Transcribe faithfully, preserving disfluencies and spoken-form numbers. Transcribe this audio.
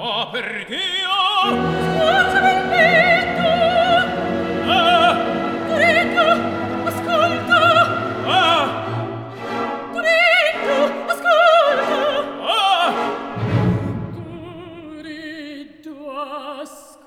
Oh, per Dio! Scusa, benedetto! Ah! Turetto, ascolta! Ah! Turetto, ascolta! Ah! Turetto, ascolta!